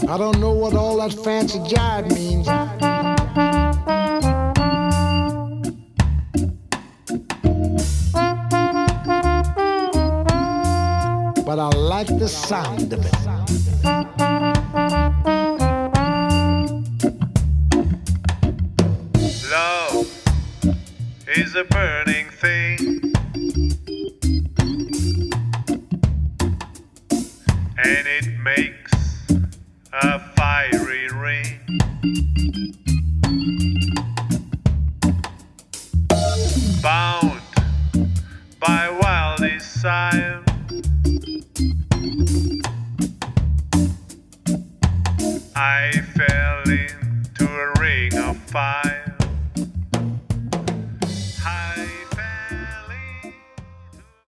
I don't know what all that fancy jive means. But I like the sound of it. Love is a burning thing, and it makes a fiery ring. Bound by wild desire, I fell into a ring of fire.